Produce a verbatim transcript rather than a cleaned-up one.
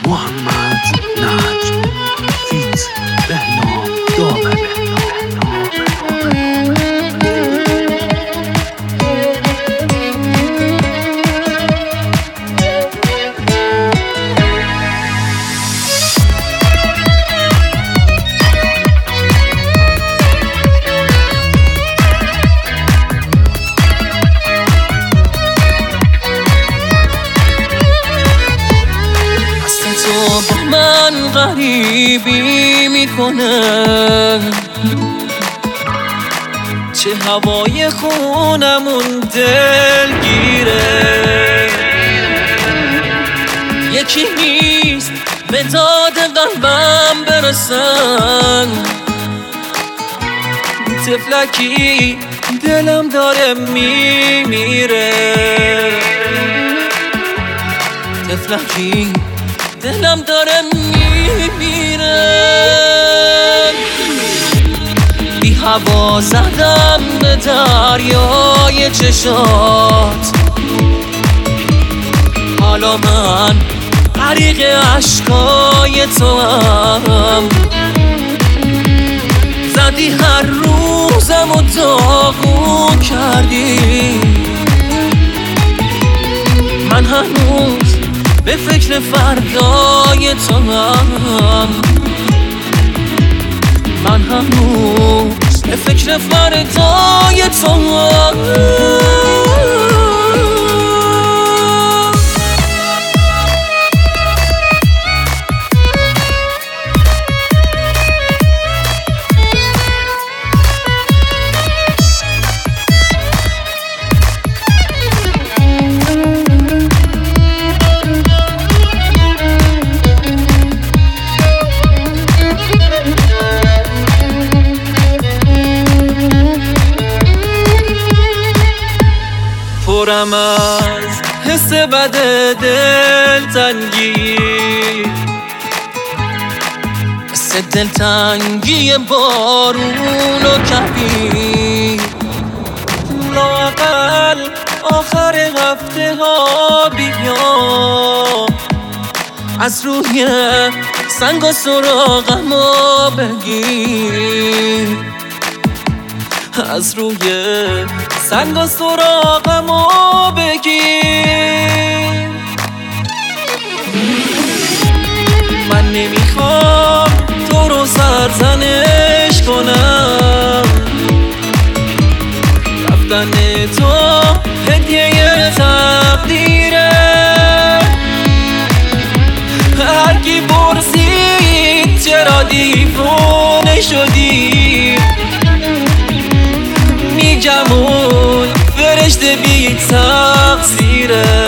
محمد نجم فیت بهنام دامه با من غریبی میکنه، چه هوای خونمون دلگیره. یکی نیست به داد قلبم برسن، تفلکی دلم داره میمیره. تفلکی دلم داره میمیره. بی هوا زدم به دریای چشات، حالا من غریق عشقای تو هم. زدی هر روزم و داغون کردی، من هنوز به فکر فردای تو هم. من هنوز به فکر فردای تو هم. پرم از حس بد دلتنگی، مثل دلتنگی بارون و کبیر. لااقل آخر هفته ها بیا، از روی سنگ و سراغمو بگیر. از روی سنگ و سراغمو بگیر. من نمیخوام تو رو سرزنش کنم، رفتن تو هدیه تقدیره. هر کی پرسید چرا دیوونه شدی، میگم اون فرشته بی تقصیره.